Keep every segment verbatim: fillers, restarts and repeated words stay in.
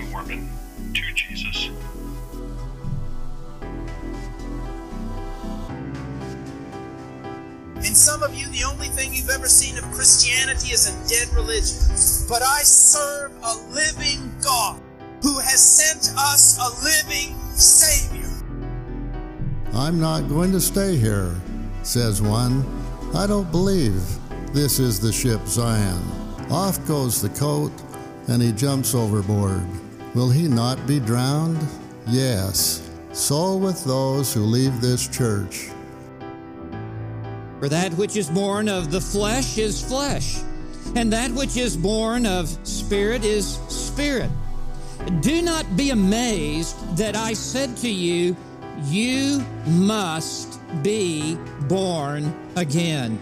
Mormon to Jesus. And some of you, the only thing you've ever seen of Christianity is a dead religion. But I serve a living God who has sent us a living Savior. I'm not going to stay here, says one. I don't believe this is the ship Zion. Off goes the coat, and he jumps overboard. Will he not be drowned? Yes. So with those who leave this church. For that which is born of the flesh is flesh, and that which is born of spirit is spirit. Do not be amazed that I said to you, you must be born again.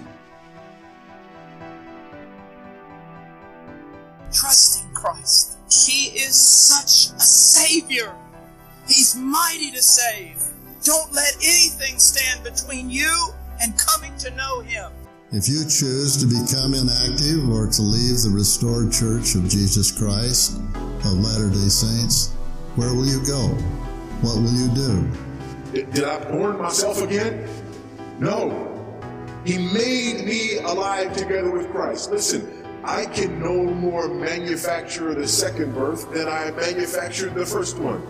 Trust in Christ. He is such a Savior. He's mighty to save. Don't let anything stand between you and coming to know Him. If you choose to become inactive or to leave the restored Church of Jesus Christ of Latter-day Saints, where will you go? What will you do? Did, did I born myself again? No. He made me alive together with Christ. Listen, I can no more manufacture the second birth than I manufactured the first one.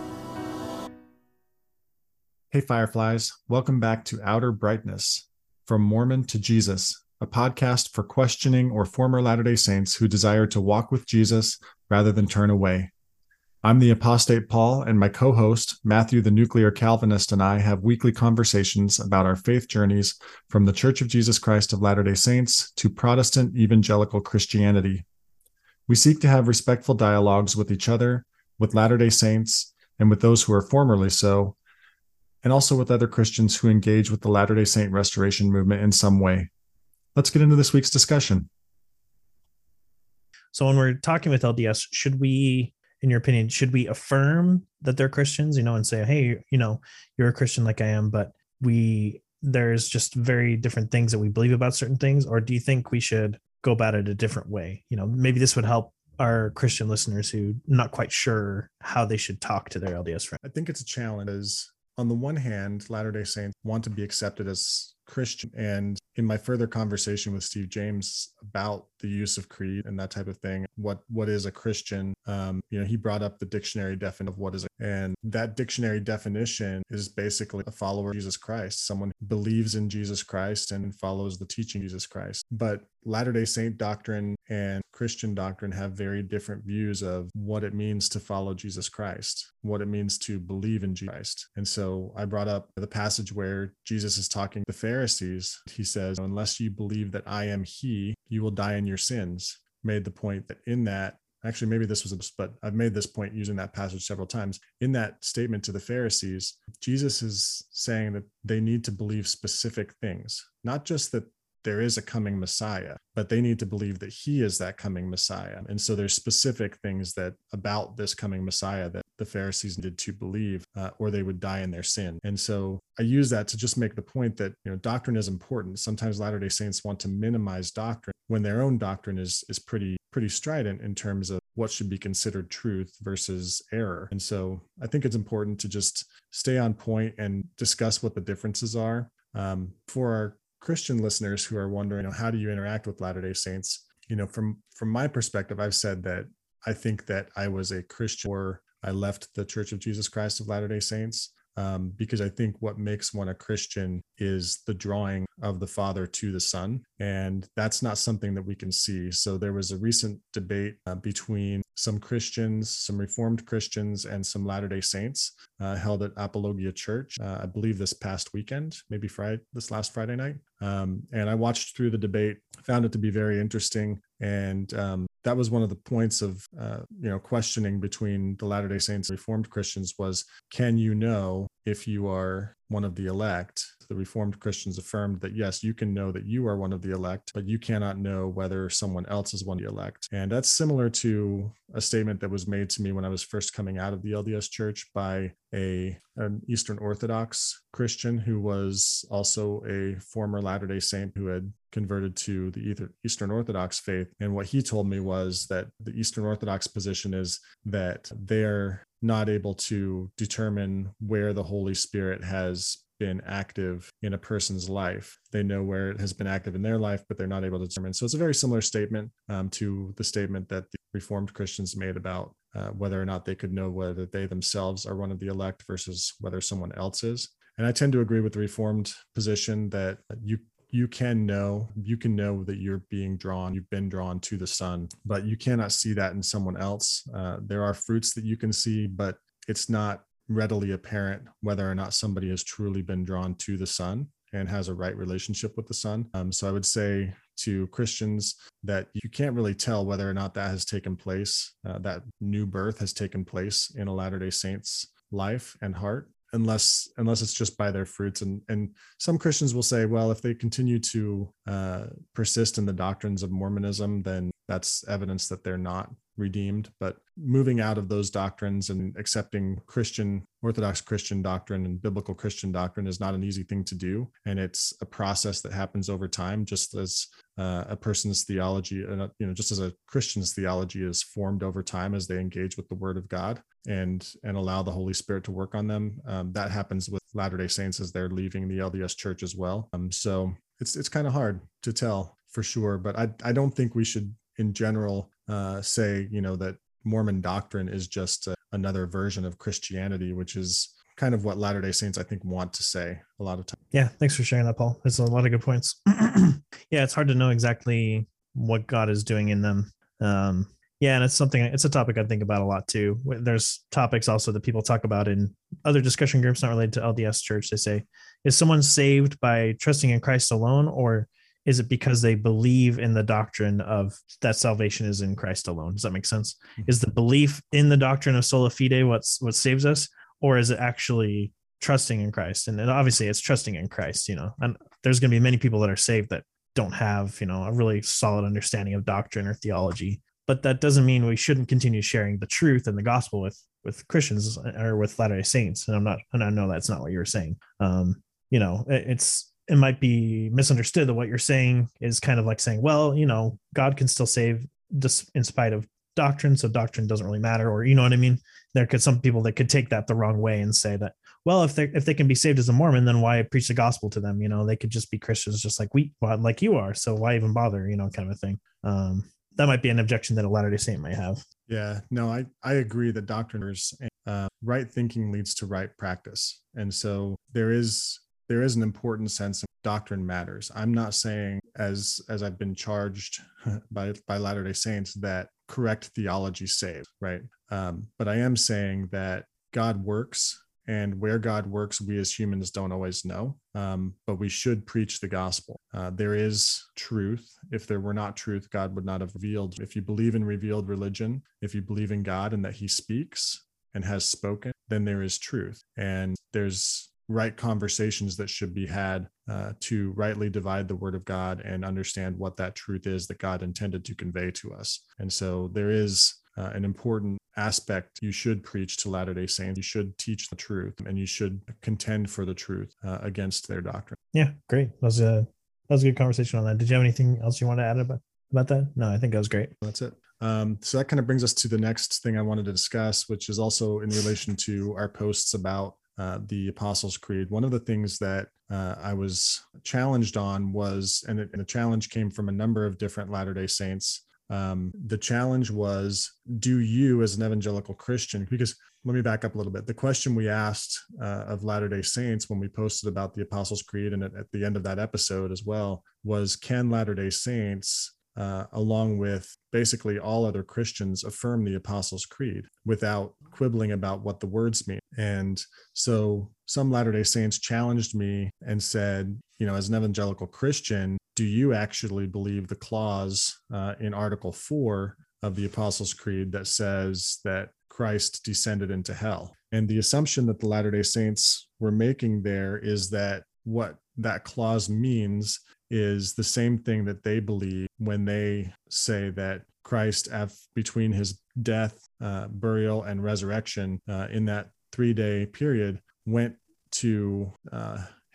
Hey Fireflies, welcome back to Outer Brightness, From Mormon to Jesus, a podcast for questioning or former Latter-day Saints who desire to walk with Jesus rather than turn away. I'm the Apostate Paul, and my co-host, Matthew the Nuclear Calvinist, and I have weekly conversations about our faith journeys from the Church of Jesus Christ of Latter-day Saints to Protestant evangelical Christianity. We seek to have respectful dialogues with each other, with Latter-day Saints, and with those who are formerly so, and also with other Christians who engage with the Latter-day Saint restoration movement in some way. Let's get into this week's discussion. So when we're talking with L D S, should we, in your opinion, should we affirm that they're Christians, you know, and say, hey, you know, you're a Christian like I am, but we, there's just very different things that we believe about certain things? Or do you think we should go about it a different way? You know, maybe this would help our Christian listeners who are not quite sure how they should talk to their L D S friend. I think it's a challenge. As on the one hand, Latter-day Saints want to be accepted as Christian. And in my further conversation with Steve James about the use of creed and that type of thing, what what is a Christian? Um, you know, he brought up the dictionary definition of what is a, and that dictionary definition is basically a follower of Jesus Christ, someone who believes in Jesus Christ and follows the teaching of Jesus Christ. But Latter-day Saint doctrine and Christian doctrine have very different views of what it means to follow Jesus Christ, what it means to believe in Jesus Christ. And so I brought up the passage where Jesus is talking to the Pharisees. He says, unless you believe that I am He, you will die in your sins. Made the point that in that, actually, maybe this was, a, but I've made this point using that passage several times. In that statement to the Pharisees, Jesus is saying that they need to believe specific things, not just that there is a coming Messiah, but they need to believe that He is that coming Messiah. And so there's specific things that about this coming Messiah that the Pharisees needed to believe, uh, or they would die in their sin. And so I use that to just make the point that, you know, doctrine is important. Sometimes Latter-day Saints want to minimize doctrine when their own doctrine is is pretty pretty strident in terms of what should be considered truth versus error. And so I think it's important to just stay on point and discuss what the differences are. Um, for our Christian listeners who are wondering, you know, how do you interact with Latter-day Saints? You know, from from my perspective, I've said that I think that I was a Christian or I left the Church of Jesus Christ of Latter-day Saints um, because I think what makes one a Christian is the drawing of the Father to the Son. And that's not something that we can see. So there was a recent debate uh, between some Christians, some Reformed Christians, and some Latter-day Saints uh, held at Apologia Church, uh, I believe this past weekend, maybe Friday, this last Friday night. Um, and I watched through the debate, found it to be very interesting. And um, that was one of the points of, uh, you know, questioning between the Latter-day Saints and Reformed Christians was, can you know if you are one of the elect? The Reformed Christians affirmed that, yes, you can know that you are one of the elect, but you cannot know whether someone else is one of the elect. And that's similar to a statement that was made to me when I was first coming out of the L D S Church by a an Eastern Orthodox Christian who was also a former Latter-day Saint who had converted to the Eastern Orthodox faith. And what he told me was that the Eastern Orthodox position is that they're not able to determine where the Holy Spirit has been active in a person's life. They know where it has been active in their life, but they're not able to determine. So it's a very similar statement um, to the statement that the Reformed Christians made about uh, whether or not they could know whether they themselves are one of the elect versus whether someone else is. And I tend to agree with the Reformed position that you you can know, you can know that you're being drawn, you've been drawn to the Son, but you cannot see that in someone else. Uh, there are fruits that you can see, but it's not readily apparent whether or not somebody has truly been drawn to the Son and has a right relationship with the Son. Um, so I would say to Christians that you can't really tell whether or not that has taken place, uh, that new birth has taken place in a Latter-day Saints life and heart, unless unless it's just by their fruits. And and some Christians will say, well, if they continue to uh, persist in the doctrines of Mormonism, then that's evidence that they're not redeemed. But moving out of those doctrines and accepting Christian, Orthodox Christian doctrine and biblical Christian doctrine is not an easy thing to do. And it's a process that happens over time, just as uh, a person's theology, uh, you know, just as a Christian's theology is formed over time as they engage with the Word of God and and allow the Holy Spirit to work on them. Um, that happens with Latter-day Saints as they're leaving the L D S Church as well. Um, so it's it's kind of hard to tell for sure, but I I don't think we should in general uh, say, you know, that Mormon doctrine is just a, another version of Christianity, which is kind of what Latter-day Saints, I think, want to say a lot of times. Yeah, thanks for sharing that, Paul. There's a lot of good points. Yeah, it's hard to know exactly what God is doing in them. Um, yeah, and it's something, it's a topic I think about a lot too. There's topics also that people talk about in other discussion groups not related to L D S Church. They say, is someone saved by trusting in Christ alone, or is it because they believe in the doctrine of that salvation is in Christ alone? Does that make sense? Mm-hmm. Is the belief in the doctrine of sola fide what's what saves us, or is it actually trusting in Christ? And, and obviously it's trusting in Christ, you know, and there's going to be many people that are saved that don't have, you know, a really solid understanding of doctrine or theology, but that doesn't mean we shouldn't continue sharing the truth and the gospel with, with Christians or with Latter-day Saints. And I'm not, and I know that's not what you were saying. Um, you know, it, it's, it might be misunderstood that what you're saying is kind of like saying, well, you know, God can still save just in spite of doctrine. So doctrine doesn't really matter, or, you know what I mean? There could some people that could take that the wrong way and say that, well, if they if they can be saved as a Mormon, then why preach the gospel to them? You know, they could just be Christians, just like we, like you are. So why even bother? You know, kind of a thing. Um, that might be an objection that a Latter-day Saint might have. Yeah, no, I I agree that doctriners, uh, right thinking leads to right practice, and so there is there is an important sense of doctrine matters. I'm not saying, as as I've been charged by by Latter-day Saints, that correct theology saves, right? Um, but I am saying that God works, and where God works, we as humans don't always know, um, but we should preach the gospel. Uh, there is truth. If there were not truth, God would not have revealed. If you believe in revealed religion, if you believe in God and that he speaks and has spoken, then there is truth. And there's right conversations that should be had uh, to rightly divide the word of God and understand what that truth is that God intended to convey to us. And so there is uh, an important aspect. You should preach to Latter-day Saints. You should teach the truth, and you should contend for the truth uh, against their doctrine. Yeah, great. That was a that was a good conversation on that. Did you have anything else you want to add about about that? No, I think that was great. That's it. Um, so that kind of brings us to the next thing I wanted to discuss, which is also in relation to our posts about uh, the Apostles' Creed. One of the things that uh, I was challenged on was, and, it, and the challenge came from a number of different Latter-day Saints. Um, the challenge was, do you as an evangelical Christian, because let me back up a little bit. The question we asked uh, of Latter-day Saints when we posted about the Apostles' Creed, and at, at the end of that episode as well, was, can Latter-day Saints, uh, along with basically all other Christians, affirm the Apostles' Creed without quibbling about what the words mean? And so some Latter-day Saints challenged me and said, you know, as an evangelical Christian, do you actually believe the clause uh, in Article four of the Apostles' Creed that says that Christ descended into hell? And the assumption that the Latter-day Saints were making there is that what that clause means is the same thing that they believe when they say that Christ, between his death, uh, burial, and resurrection uh, in that three-day period, went to uh,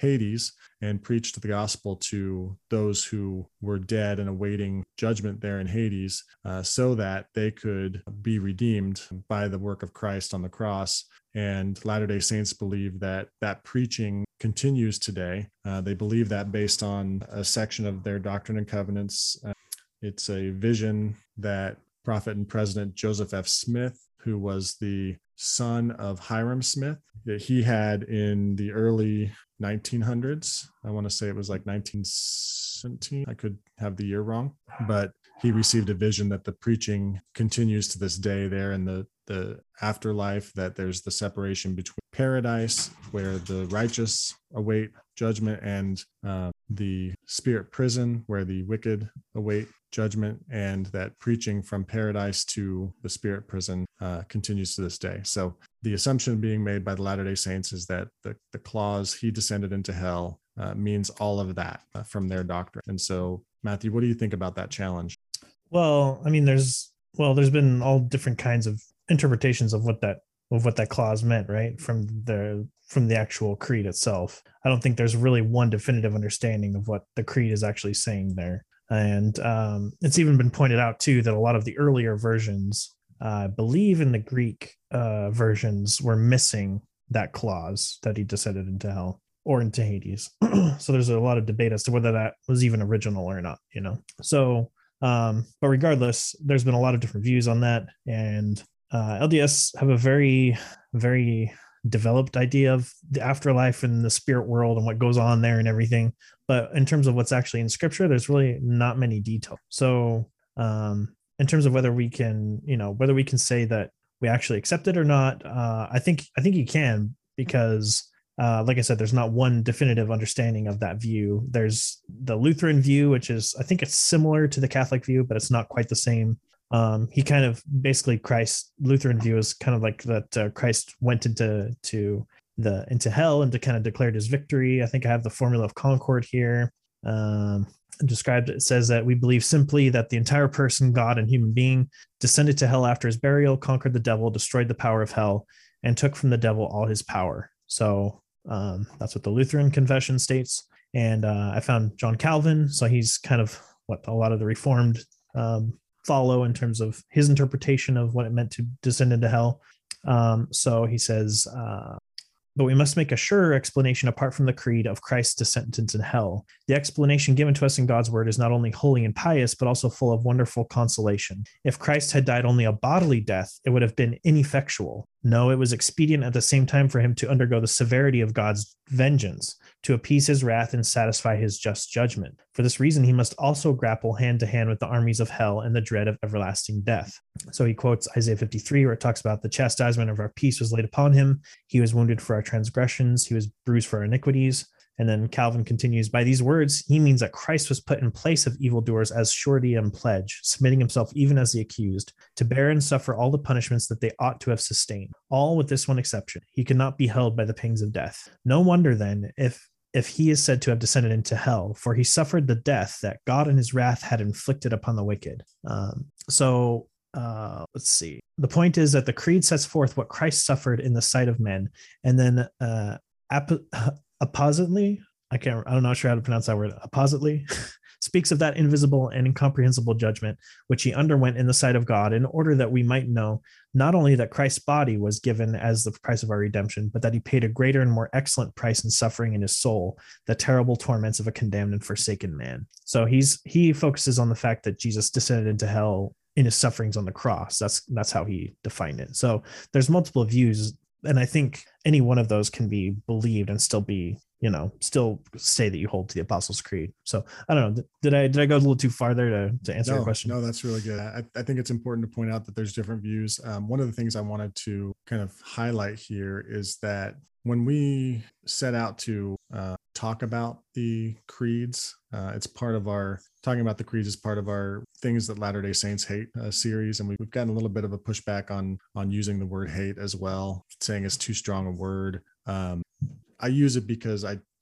Hades and preached the gospel to those who were dead and awaiting judgment there in Hades, uh, so that they could be redeemed by the work of Christ on the cross. And Latter-day Saints believe that that preaching continues today. Uh, they believe that based on a section of their Doctrine and Covenants. Uh, it's a vision that Prophet and President Joseph F. Smith, who was the son of Hiram Smith, that he had in the early nineteen hundreds. I want to say it was like nineteen seventeen. I could have the year wrong, but he received a vision that the preaching continues to this day there in the, the afterlife, that there's the separation between paradise, where the righteous await judgment, and uh, the spirit prison, where the wicked await judgment, and that preaching from paradise to the spirit prison uh, continues to this day. So the assumption being made by the Latter-day Saints is that the, the clause, he descended into hell, uh, means all of that uh, from their doctrine. And so, Matthew, what do you think about that challenge? Well, I mean, there's, well, there's been all different kinds of interpretations of what that, of what that clause meant, right? From the, from the actual creed itself. I don't think there's really one definitive understanding of what the creed is actually saying there. And um, it's even been pointed out, too, that a lot of the earlier versions, uh, I believe in the Greek uh, versions, were missing that clause that he descended into hell or into Hades. So there's a lot of debate as to whether that was even original or not, you know. So, um, but regardless, there's been a lot of different views on that. And uh, L D S have a very, very developed idea of the afterlife and the spirit world and what goes on there and everything. But in terms of what's actually in scripture, there's really not many details. So um, in terms of whether we can, you know, whether we can say that we actually accept it or not, uh, I think, I think you can, because uh, like I said, there's not one definitive understanding of that view. There's the Lutheran view, which is, I think it's similar to the Catholic view, but it's not quite the same. Um, he kind of basically Christ Lutheran view is kind of like that uh, Christ went into to the into hell and to kind of declared his victory. I think I have the formula of concord here. Um, described it says that we believe simply that the entire person, God and human being, descended to hell after his burial, conquered the devil, destroyed the power of hell, and took from the devil all his power. So um, that's what the Lutheran confession states. And uh, I found John Calvin, so he's kind of what a lot of the Reformed um, follow in terms of his interpretation of what it meant to descend into hell. Um, so he says, uh, but we must make a surer explanation apart from the creed of Christ's descent into hell. The explanation given to us in God's word is not only holy and pious, but also full of wonderful consolation. If Christ had died only a bodily death, it would have been ineffectual. No, it was expedient at the same time for him to undergo the severity of God's vengeance, to appease his wrath and satisfy his just judgment. For this reason, he must also grapple hand to hand with the armies of hell and the dread of everlasting death. So he quotes Isaiah fifty-three, where it talks about the chastisement of our peace was laid upon him. He was wounded for our transgressions. He was bruised for our iniquities. And then Calvin continues, by these words, he means that Christ was put in place of evildoers as surety and pledge, submitting himself even as the accused, to bear and suffer all the punishments that they ought to have sustained, all with this one exception. He could not be held by the pangs of death. No wonder then, if if he is said to have descended into hell, for he suffered the death that God in his wrath had inflicted upon the wicked. Um, so uh, let's see. The point is that the creed sets forth what Christ suffered in the sight of men, and then uh, ap- appositely, I can't, I'm not sure how to pronounce that word, appositely, speaks of that invisible and incomprehensible judgment which he underwent in the sight of God, in order that we might know not only that Christ's body was given as the price of our redemption, but that he paid a greater and more excellent price in suffering in his soul, the terrible torments of a condemned and forsaken man. So he's he focuses on the fact that Jesus descended into hell in his sufferings on the cross. That's that's how he defined it. So there's multiple views, and I think any one of those can be believed and still be, you know, still say that you hold to the Apostles' Creed. So I don't know. Did I did I go a little too far there to, to answer no, your question? No, that's really good. I, I think it's important to point out that there's different views. Um, one of the things I wanted to kind of highlight here is that when we set out to uh, talk about the creeds, uh, it's part of our talking about the creeds is part of our Things That Latter-day Saints Hate uh, series. And we've gotten a little bit of a pushback on, on using the word hate as well, saying it's too strong a word. Um, I use it because I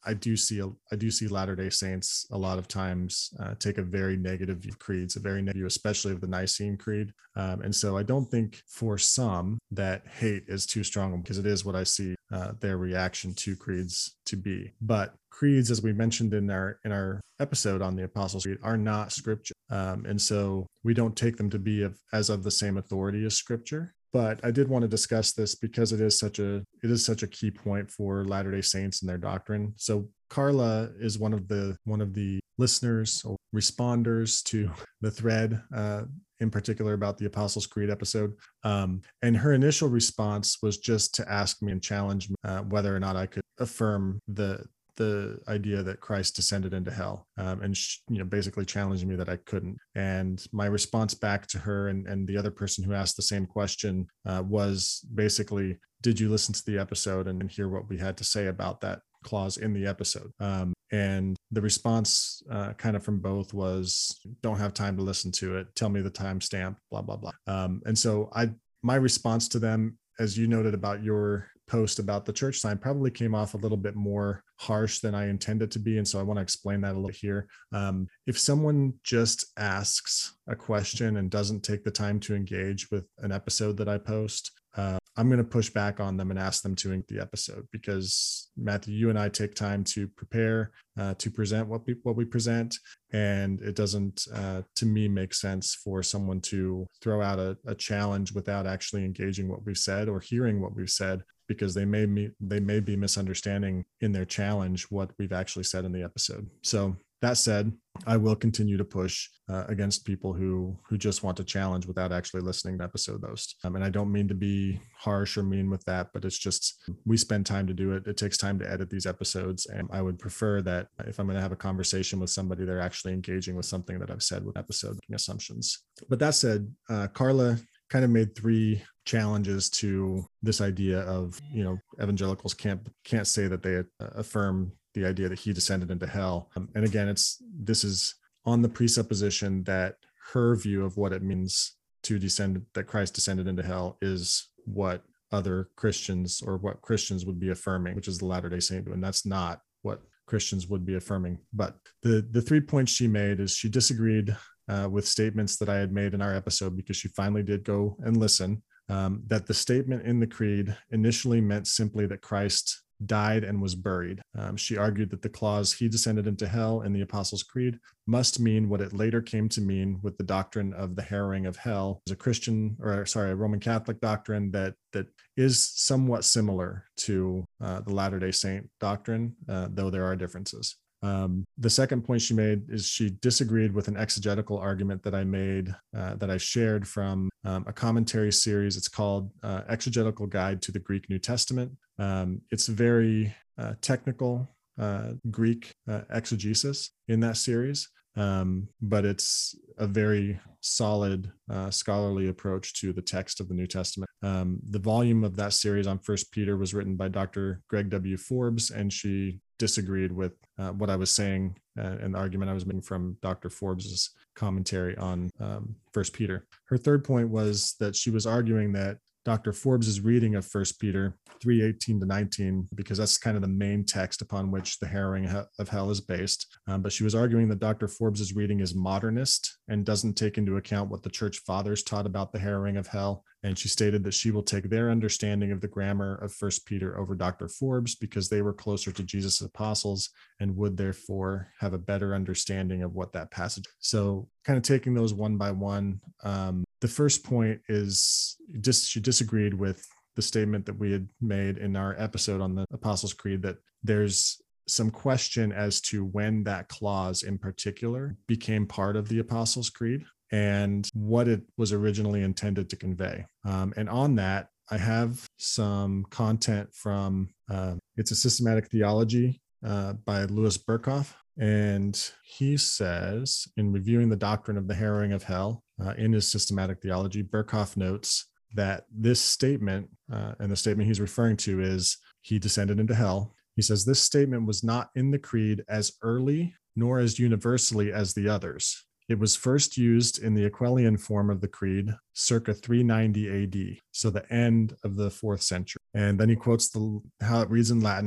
I do see a, I do see Latter-day Saints a lot of times uh, take a very negative view of creeds, a very negative view, especially of the Nicene Creed. Um, and so I don't think for some that hate is too strong, because it is what I see uh, their reaction to creeds to be. But creeds, as we mentioned in our in our episode on the Apostles' Creed, are not scripture, um, and so we don't take them to be of, as of the same authority as Scripture. But I did want to discuss this because it is such a it is such a key point for Latter-day Saints and their doctrine. So Carla is one of the one of the listeners or responders to the thread, uh, in particular about the Apostles' Creed episode. Um, and her initial response was just to ask me and challenge me uh, whether or not I could affirm the the idea that Christ descended into hell, um, and sh- you know, basically challenging me that I couldn't. And my response back to her and, and the other person who asked the same question uh, was basically, did you listen to the episode and hear what we had to say about that clause in the episode? Um, and the response uh, kind of from both was, don't have time to listen to it. Tell me the timestamp, blah, blah, blah. Um, and so I, my response to them, as you noted about your post about the church sign, probably came off a little bit more harsh than I intended to be. And so I want to explain that a little here. Um, if someone just asks a question and doesn't take the time to engage with an episode that I post, uh, I'm going to push back on them and ask them to ink the episode, because Matthew, you and I take time to prepare, uh, to present what we, what we present. And it doesn't, uh, to me, make sense for someone to throw out a, a challenge without actually engaging what we've said or hearing what we've said, because they may be, they may be misunderstanding in their challenge what we've actually said in the episode. So that said, I will continue to push uh, against people who who just want to challenge without actually listening to episode host. Um, and I don't mean to be harsh or mean with that, but it's just, we spend time to do it. It takes time to edit these episodes. And I would prefer that if I'm going to have a conversation with somebody, they're actually engaging with something that I've said with episode assumptions. But that said, uh, Carla kind of made three challenges to this idea of, you know, evangelicals can't can't say that they uh, affirm the idea that he descended into hell. Um, and again, it's this is on the presupposition that her view of what it means to descend, that Christ descended into hell, is what other Christians or what Christians would be affirming, which is the Latter-day Saint view. And that's not what Christians would be affirming. But the, the three points she made is she disagreed uh, with statements that I had made in our episode, because she finally did go and listen, um, that the statement in the creed initially meant simply that Christ died and was buried. Um, she argued that the clause, he descended into hell, in the Apostles' Creed must mean what it later came to mean with the doctrine of the harrowing of hell, as a Christian, or sorry, a Roman Catholic doctrine that that is somewhat similar to uh, the Latter-day Saint doctrine, uh, though there are differences. Um, the second point she made is she disagreed with an exegetical argument that I made, uh, that I shared from um, a commentary series. It's called uh, Exegetical Guide to the Greek New Testament. Um, it's very uh, technical uh, Greek uh, exegesis in that series, um, but it's a very solid uh, scholarly approach to the text of the New Testament. Um, the volume of that series on First Peter was written by Doctor Greg W. Forbes, and she disagreed with uh, what I was saying uh, and the argument I was making from Doctor Forbes's commentary on um, First Peter. Her third point was that she was arguing that Doctor Forbes's reading of First Peter three eighteen to nineteen, because that's kind of the main text upon which the harrowing of hell is based. Um, but she was arguing that Doctor Forbes's reading is modernist and doesn't take into account what the church fathers taught about the harrowing of hell. And she stated that she will take their understanding of the grammar of First Peter over Doctor Forbes, because they were closer to Jesus' apostles and would therefore have a better understanding of what that passage. So kind of taking those one by one. Um, the first point is just she disagreed with the statement that we had made in our episode on the Apostles' Creed, that there's some question as to when that clause in particular became part of the Apostles' Creed and what it was originally intended to convey. Um, and on that, I have some content from, uh, it's a systematic theology uh, by Louis Berkhoff. And he says, in reviewing the doctrine of the harrowing of hell uh, in his systematic theology, Berkhoff notes that this statement, uh, and the statement he's referring to is, he descended into hell. He says, this statement was not in the creed as early nor as universally as the others. It was first used in the Aquilian form of the creed circa three ninety A D, so the end of the fourth century. And then he quotes the how it reads in Latin: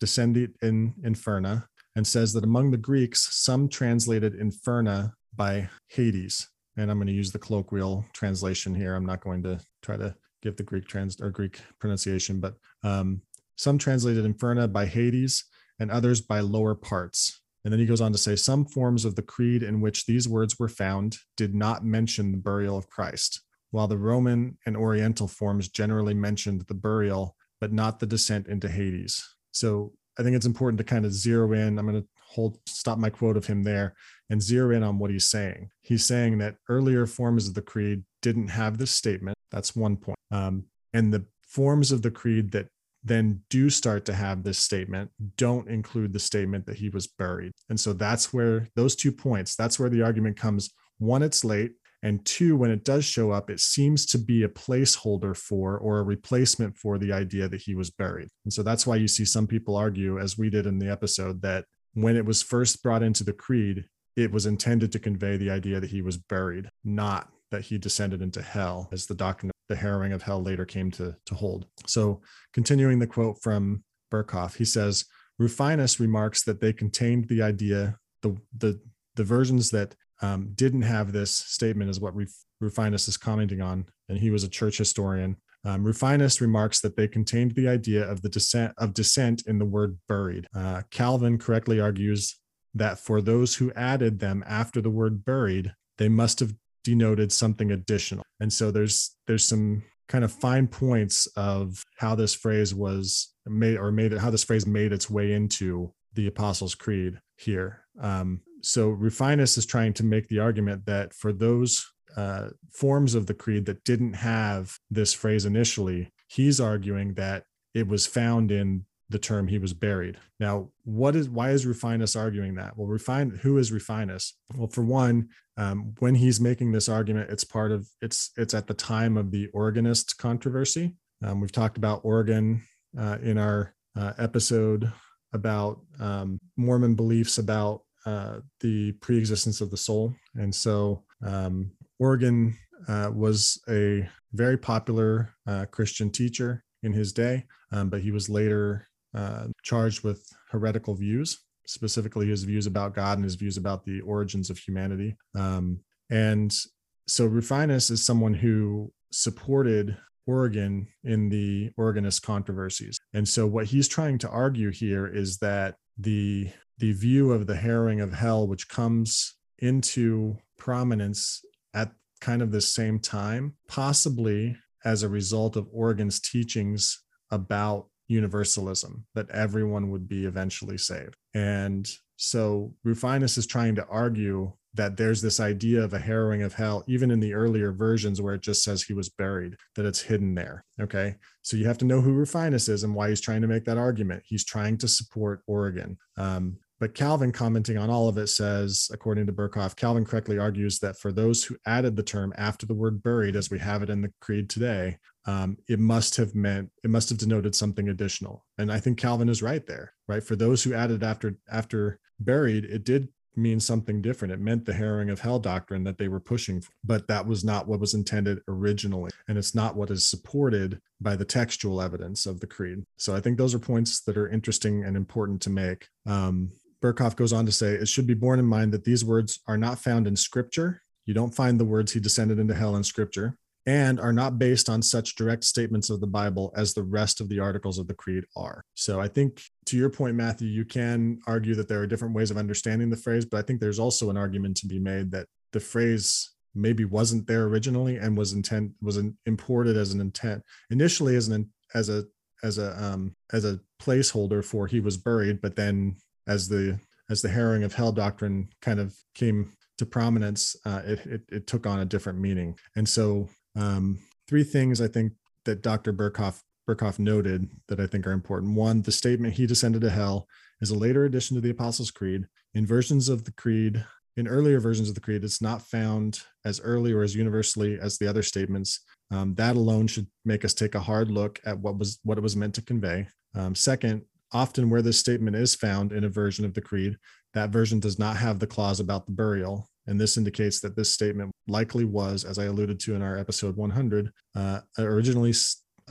descendit in inferna, and says that among the Greeks, some translated inferna by Hades. And I'm going to use the colloquial translation here. I'm not going to try to give the Greek trans or Greek pronunciation, but um, some translated inferna by Hades and others by lower parts. And then he goes on to say some forms of the creed in which these words were found did not mention the burial of Christ, while the Roman and Oriental forms generally mentioned the burial, but not the descent into Hades. So I think it's important to kind of zero in. I'm going to hold, stop my quote of him there and zero in on what he's saying. He's saying that earlier forms of the creed didn't have this statement. That's one point. Um, and the forms of the creed that then do start to have this statement don't include the statement that he was buried. And so that's where those two points, that's where the argument comes. One, it's late. And two, when it does show up, it seems to be a placeholder for or a replacement for the idea that he was buried. And so that's why you see some people argue, as we did in the episode, that when it was first brought into the creed, it was intended to convey the idea that he was buried, not that he descended into hell, as the doctrine of the harrowing of hell later came to, to hold. So continuing the quote from Berkhoff, he says, Rufinus remarks that they contained the idea, the, the, the versions that Um, didn't have this statement is what Rufinus is commenting on, and he was a church historian. Um, Rufinus remarks that they contained the idea of the descent of descent in the word buried. Uh, Calvin correctly argues that for those who added them after the word buried, they must have denoted something additional. And so there's there's some kind of fine points of how this phrase was made or made it, how this phrase made its way into the Apostles' Creed here. Um, So Rufinus is trying to make the argument that for those uh, forms of the creed that didn't have this phrase initially, he's arguing that it was found in the term he was buried. Now, what is why is Rufinus arguing that? Well, Rufin, who is Rufinus? Well, for one, um, when he's making this argument, it's part of it's it's at the time of the Origenist controversy. Um, we've talked about Origen uh, in our uh, episode about um, Mormon beliefs about Uh, the pre-existence of the soul. And so um, Origen uh, was a very popular uh, Christian teacher in his day, um, but he was later uh, charged with heretical views, specifically his views about God and his views about the origins of humanity. Um, and so Rufinus is someone who supported Origen in the Origenist controversies. And so what he's trying to argue here is that the the view of the harrowing of hell, which comes into prominence at kind of the same time, possibly as a result of Origen's teachings about universalism, that everyone would be eventually saved. And so Rufinus is trying to argue that there's this idea of a harrowing of hell, even in the earlier versions where it just says he was buried, that it's hidden there. Okay. So you have to know who Rufinus is and why he's trying to make that argument. He's trying to support Origen. Um, but Calvin, commenting on all of it, says, according to Berkhoff, Calvin correctly argues that for those who added the term after the word buried, as we have it in the creed today, um, it must have meant, it must have denoted something additional. And I think Calvin is right there, right? For those who added after, after buried, it did mean something different. It meant the harrowing of hell doctrine that they were pushing for, but that was not what was intended originally. And it's not what is supported by the textual evidence of the creed. So I think those are points that are interesting and important to make. Um, Berkhoff goes on to say, it should be borne in mind that these words are not found in scripture. You don't find the words he descended into hell in scripture, and are not based on such direct statements of the Bible as the rest of the articles of the creed are. So I think, to your point, Matthew, you can argue that there are different ways of understanding the phrase, but I think there's also an argument to be made that the phrase maybe wasn't there originally and was intent was an, imported as an intent initially as an as a as a um, as a placeholder for he was buried, but then as the as the harrowing of hell doctrine kind of came to prominence, uh, it, it it took on a different meaning. And so um, three things I think that Doctor Berkhoff Berkhoff noted that I think are important. One, the statement he descended to hell is a later addition to the Apostles' Creed. In versions of the creed, in earlier versions of the creed, it's not found as early or as universally as the other statements. Um, that alone should make us take a hard look at what was what it was meant to convey. Um, second, often where this statement is found in a version of the creed, that version does not have the clause about the burial. And this indicates that this statement likely was, as I alluded to in our episode one hundred, uh, originally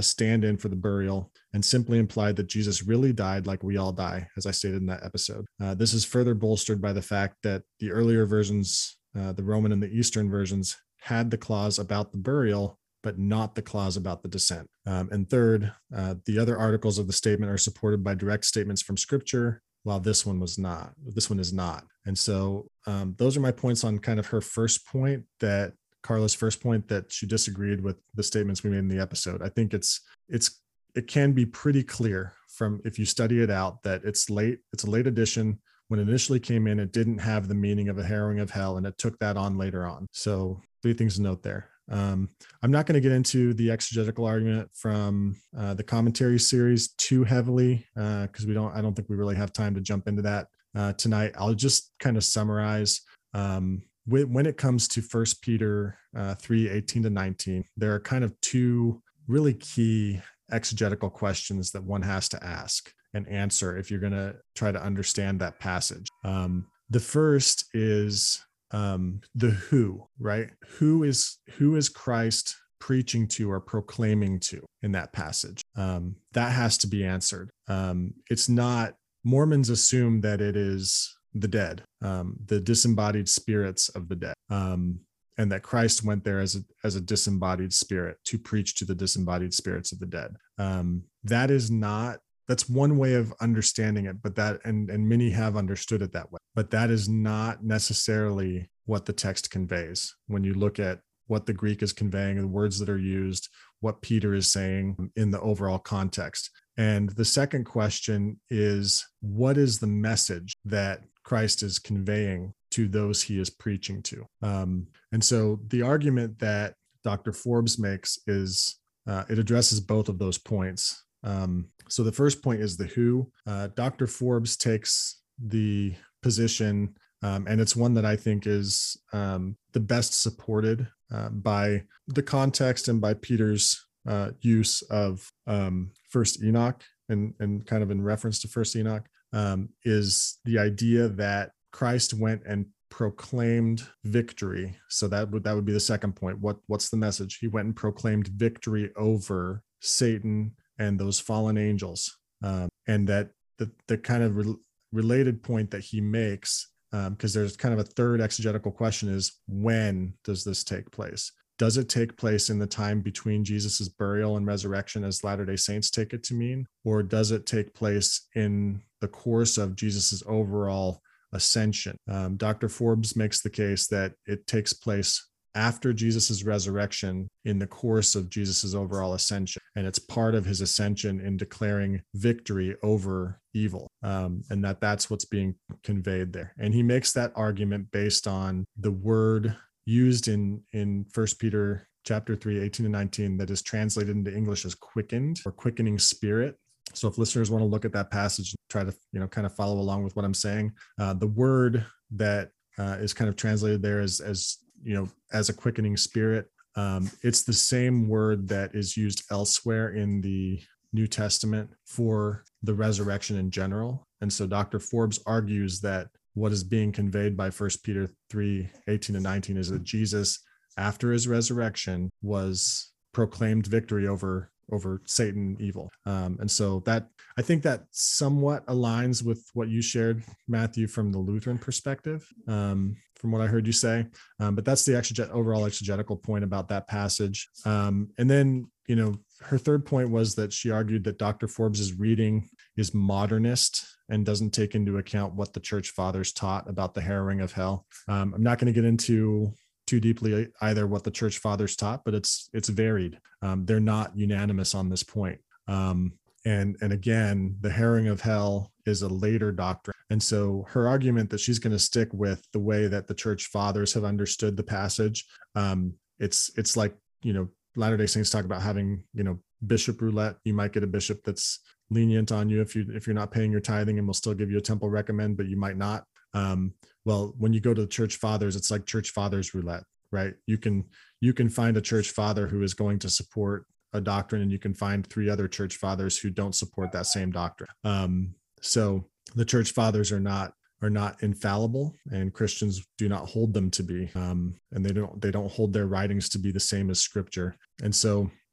a stand-in for the burial and simply implied that Jesus really died like we all die, as I stated in that episode. Uh, this is further bolstered by the fact that the earlier versions, uh, the Roman and the Eastern versions, had the clause about the burial, but not the clause about the descent. Um, and third, uh, the other articles of the statement are supported by direct statements from Scripture, while this one was not. This one is not. And so um, those are my points on kind of her first point, that Carla's first point, that she disagreed with the statements we made in the episode. I think it's it's it can be pretty clear from, if you study it out, that it's late. It's a late edition. When it initially came in, it didn't have the meaning of a harrowing of hell, and it took that on later on. So three things to note there. Um, I'm not going to get into the exegetical argument from uh, the commentary series too heavily because uh, we don't. I don't think we really have time to jump into that uh, tonight. I'll just kind of summarize. Um, when, when it comes to First Peter uh, three eighteen to nineteen, there are kind of two really key exegetical questions that one has to ask and answer if you're going to try to understand that passage. Um, the first is um, the who, right? Who is who is Christ preaching to or proclaiming to in that passage? Um, that has to be answered. Um, it's not, Mormons assume that it is the dead, um, the disembodied spirits of the dead, um, and that Christ went there as a, as a disembodied spirit to preach to the disembodied spirits of the dead. Um, that is not, that's one way of understanding it, but that, and, and many have understood it that way, but that is not necessarily what the text conveys. When you look at what the Greek is conveying, the words that are used, what Peter is saying in the overall context. And the second question is, what is the message that Christ is conveying to those he is preaching to? Um, and so the argument that Doctor Forbes makes is, uh, it addresses both of those points. Um, so the first point is the who. Uh, Doctor Forbes takes the position, um, and it's one that I think is um, the best supported uh, by the context and by Peter's uh, use of um, First Enoch, and, and kind of in reference to First Enoch, um, is the idea that Christ went and proclaimed victory. So that would that would be the second point. What what's the message? He went and proclaimed victory over Satan and those fallen angels, um, and that the the kind of re- related point that he makes, because um, there's kind of a third exegetical question, is when does this take place? Does it take place in the time between Jesus's burial and resurrection, as Latter-day Saints take it to mean, or does it take place in the course of Jesus's overall ascension? Um, Doctor Forbes makes the case that it takes place after Jesus's resurrection in the course of Jesus's overall ascension, and it's part of his ascension in declaring victory over evil, um, and that that's what's being conveyed there. And he makes that argument based on the word used in in First Peter chapter three, eighteen to nineteen, that is translated into English as quickened or quickening spirit. So if listeners want to look at that passage and try to, you know, kind of follow along with what I'm saying, uh, the word that uh, is kind of translated there as, as, you know, as a quickening spirit, um, it's the same word that is used elsewhere in the New Testament for the resurrection in general. And so Doctor Forbes argues that what is being conveyed by First Peter three, eighteen to nineteen is that Jesus, after his resurrection, was proclaimed victory over over Satan, evil. Um, and so that, I think that somewhat aligns with what you shared, Matthew, from the Lutheran perspective, um, from what I heard you say. Um, but that's the exeget- overall exegetical point about that passage. Um, and then, you know, her third point was that she argued that Doctor Forbes's reading is modernist and doesn't take into account what the church fathers taught about the harrowing of hell. Um, I'm not going to get into too deeply either what the church fathers taught, but it's it's varied. Um, they're not unanimous on this point. Um, and and again, the harrowing of hell is a later doctrine. And so her argument that she's going to stick with the way that the church fathers have understood the passage, um, it's it's like, you know, Latter-day Saints talk about having, you know, bishop roulette. You might get a bishop that's lenient on you if you if you're not paying your tithing, and will still give you a temple recommend, but you might not. Um, well, when you go to the church fathers, it's like church fathers roulette, right? You can you can find a church father who is going to support a doctrine, and you can find three other church fathers who don't support that same doctrine. Um, so the church fathers are not are not infallible, and Christians do not hold them to be, um, and they don't they don't hold their writings to be the same as Scripture. And so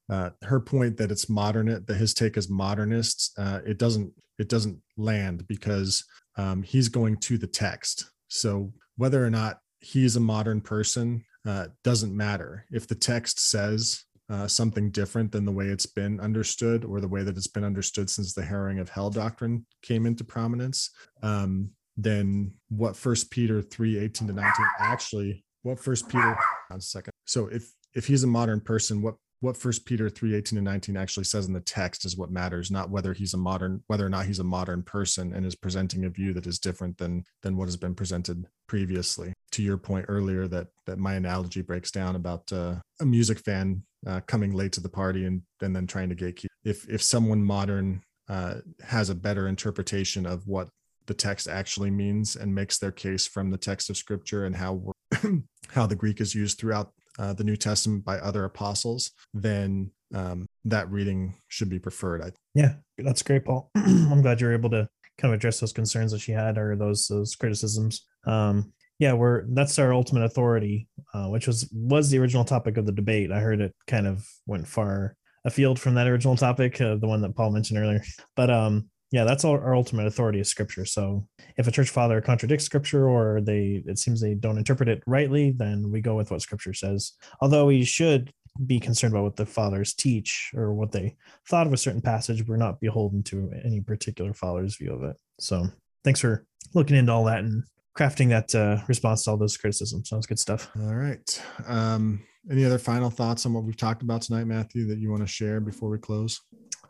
uh, her point that it's modern, that his take is modernist, uh, it doesn't it doesn't land because um, he's going to the text. So whether or not he's a modern person uh, doesn't matter. If the text says uh, something different than the way it's been understood, or the way that it's been understood since the harrowing of hell doctrine came into prominence, um, then what First Peter three eighteen to nineteen actually, what First Peter, one second. So if if he's a modern person, what what First Peter three eighteen to nineteen actually says in the text is what matters, not whether he's a modern, whether or not he's a modern person and is presenting a view that is different than than what has been presented previously. To your point earlier, that that my analogy breaks down about uh, a music fan uh, coming late to the party and and then trying to gatekeep. If if someone modern uh, has a better interpretation of what the text actually means and makes their case from the text of Scripture and how how the Greek is used throughout uh, the New Testament by other apostles, then um, that reading should be preferred. I, yeah, that's great, Paul. I'm glad you're able to kind of address those concerns that she had, or those those criticisms. Um, yeah, we're that's our ultimate authority, uh, which was was the original topic of the debate. I heard it kind of went far afield from that original topic, uh, the one that Paul mentioned earlier. But um, yeah, that's our, our ultimate authority is Scripture. So if a church father contradicts Scripture, or they it seems they don't interpret it rightly, then we go with what Scripture says. Although we should be concerned about what the fathers teach or what they thought of a certain passage, we're not beholden to any particular father's view of it. So thanks for looking into all that and crafting that uh, response to all those criticisms. Sounds good stuff. all right. Um, any other final thoughts on what we've talked about tonight, Matthew, that you want to share before we close?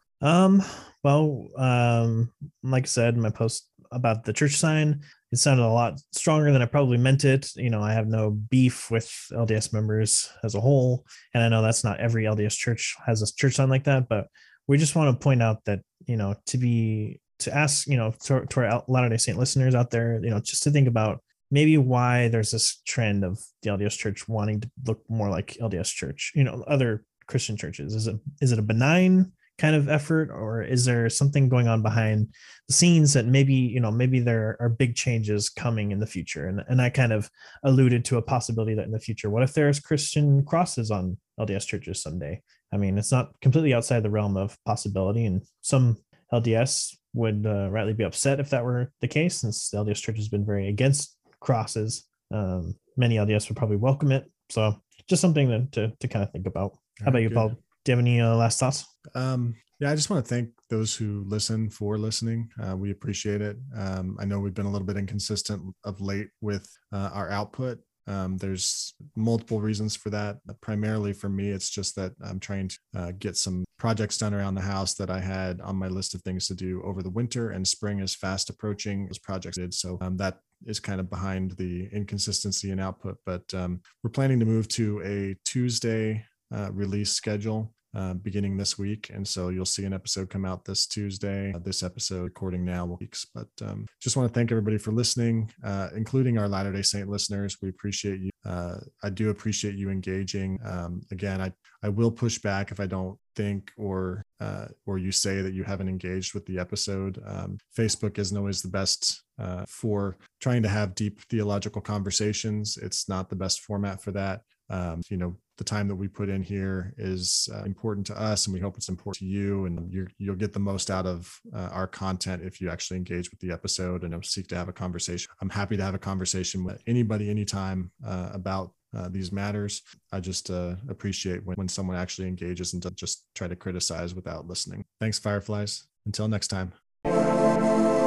Um, well, um, like I said in my post about the church sign, it sounded a lot stronger than I probably meant it. You know, I have no beef with L D S members as a whole. And I know that's not every L D S church has a church sign like that, but we just want to point out that, you know, to be, to ask, you know, to, to our Latter-day Saint listeners out there, you know, just to think about maybe why there's this trend of the L D S church wanting to look more like L D S church, you know, other Christian churches. Is it, is it a benign kind of effort, or is there something going on behind the scenes that maybe, you know, maybe there are big changes coming in the future? And, and I kind of alluded to a possibility that in the future, what if there's Christian crosses on L D S churches someday? I mean, it's not completely outside the realm of possibility, and some L D S would uh, rightly be upset if that were the case, since the L D S church has been very against crosses. Um, many L D S would probably welcome it. So just something to, to, to kind of think about. How about you, Paul? Do you have any uh, last thoughts? Um, yeah, I just want to thank those who listen for listening. Uh, we appreciate it. Um, I know we've been a little bit inconsistent of late with uh, our output. Um, there's multiple reasons for that. Primarily for me, it's just that I'm trying to uh, get some projects done around the house that I had on my list of things to do over the winter, and spring is fast approaching. Those projects did. So um, that is kind of behind the inconsistency in output, but um, we're planning to move to a Tuesday uh, release schedule uh, beginning this week. And so you'll see an episode come out this Tuesday. Uh, this episode recording now weeks, but um, just want to thank everybody for listening, uh, including our Latter-day Saint listeners. We appreciate you. Uh, I do appreciate you engaging. Um, again, I, I will push back if I don't think or uh, or you say that you haven't engaged with the episode. Um, Facebook isn't always the best uh, for trying to have deep theological conversations. It's not the best format for that. Um, you know, the time that we put in here is uh, important to us, and we hope it's important to you, and you're, you'll get the most out of uh, our content if you actually engage with the episode and seek to have a conversation. I'm happy to have a conversation with anybody, anytime uh, about uh, these matters. I just uh, appreciate when, when someone actually engages and doesn't just try to criticize without listening. Thanks, Fireflies. Until next time.